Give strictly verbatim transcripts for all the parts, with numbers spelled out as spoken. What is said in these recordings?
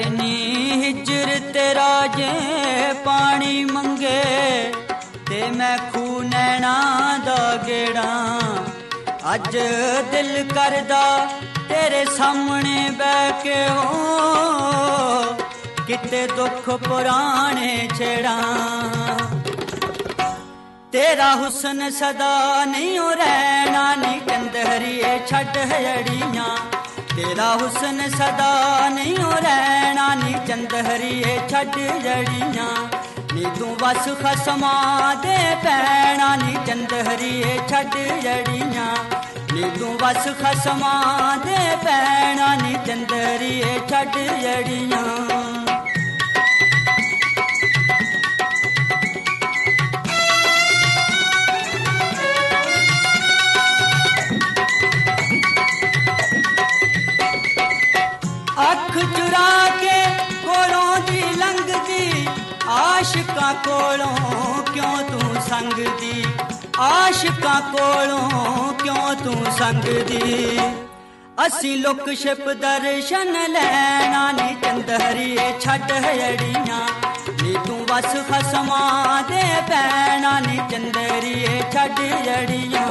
ਆਏ ਨੀ ਹਿਜਰ ਤੇਰਾ ਜੇ ਪਾਣੀ ਮੰਗੇ ਤੇ ਮੈਂ ਖੂ ਨੈਣਾ ਦਾ ਗੇੜਾ ਅੱਜ ਦਿਲ ਕਰਦਾ ਤੇਰੇ ਸਾਹਮਣੇ ਬਹਿ ਕੇ ਹੋ ਕਿਤੇ ਦੁੱਖ ਪੁਰਾਣੇ ਛੇੜਾਂ ਤੇਰਾ ਹੁਸਨ ਸਦਾ ਨਹੀਂ ਓ ਰਹਿਣਾ ਨੀ ਕੰਦਹਰੀਏ ਛੱਡ ਹੜੀਆਂ ਤੇਰਾ ਹੁਸਨ ਸਦਾ ਨਹੀਂ ਓ ਰਹਿਣਾ ਨੀ ਚੰਦਹਰੀਏ ਛੱਡ ਜੜੀਆਂ ਨੀ ਤੂੰ ਬਸ ਖਸਮਾਂ ਦੇ ਪੈਣਾ ਨੀ ਚੰਦਹਰੀਏ ਛੱਡ ਜੜੀਆਂ ਨੀ ਤੂੰ ਬਸ ਖਸਮਾਂ ਦੇ ਪੈਣਾ ਨੀ ਚੰਦਹਰੀਏ ਛੱਡ ਜੜੀਆਂ ਅੱਖ ਚੁਰਾ ਕੇ ਕੋਲੋਂ ਦੀ ਲੰਘਦੀ ਆਸ਼ਿਕਾਂ ਕੋਲੋਂ ਕਿਉਂ ਤੂੰ ਸੰਗਦੀ ਆਸ਼ਿਕਾਂ ਕੋਲੋਂ ਕਿਉਂ ਤੂੰ ਸੰਗਦੀ ਅਸੀਂ ਲੁਕ ਛਿਪ ਦਰਸ਼ਨ ਲੈਣਾ ਨੀ ਚੰਦਹਰੀਏ ਛੱਡ ਹੜੀਆਂ ਨੀ ਤੂੰ ਬਸ ਖਸਮਾਂ ਦੇ ਪੈਣਾ ਨੀ ਚੰਦਹਰੀਏ ਛੱਡ ਜੜੀਆਂ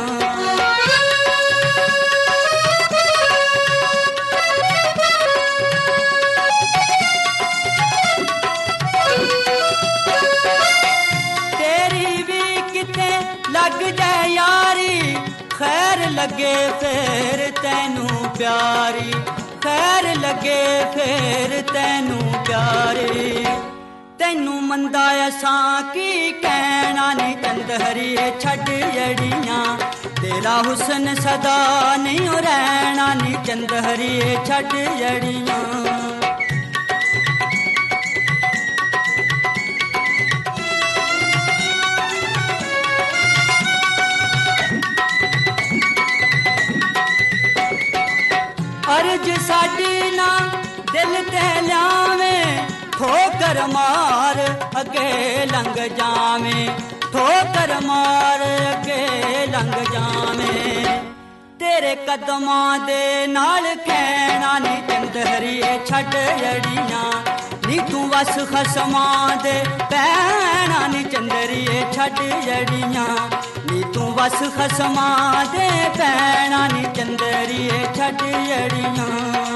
ਲੱਗ ਜਾ ਯਾਰੀ ਖੈਰ ਲੱਗੇ ਫੇਰ ਤੈਨੂੰ ਪਿਆਰੀ ਖੈਰ ਲੱਗੇ ਫੇਰ ਤੈਨੂੰ ਪਿਆਰੀ ਤੈਨੂੰ ਮੰਦਾ ਅਸਾਂ ਕੀ ਕਹਿਣਾ ਨੀ ਚੰਦਹਰੀਏ ਛੱਡ ਜੜੀਆਂ ਤੇਰਾ ਹੁਸਨ ਸਦਾ ਨਹੀਂ ਓ ਰਹਿਣਾ ਨੀ ਚੰਦਹਰੀਏ ਛੱਡ ਜੜੀਆਂ ਅਰਜ ਸਾਡੀ ਨਾ ਦਿਲ ਤੇ ਲਿਆਵੇਂ ਠੋਕਰ ਮਾਰ ਅੱਗੇ ਲੰਘ ਜਾਵੇਂ ਠੋਕਰ ਮਾਰ ਅੱਗੇ ਲੰਘ ਜਾਵੇਂ ਤੇਰੇ ਕਦਮਾਂ ਦੇ ਨਾਲ ਕਹਿਣਾ ਨੀ ਚੰਦਹਰੀਏ ਛੱਡ ਜੜੀਆਂ ਨੀ ਤੂੰ ਬਸ ਖਸਮਾਂ ਦੇ ਪੈਣਾ ਨੀ ਚੰਦਹਰੀਏ ਛੱਡ ਜੜੀਆਂ ਨੀ ਤੂੰ ਬਸ ਖਸਮਾਂ ਦੇ ਪੈਣਾ ਨੀ ਚੰਦਹਰੀਏ ਛੱਡ ਜੜੀਆਂ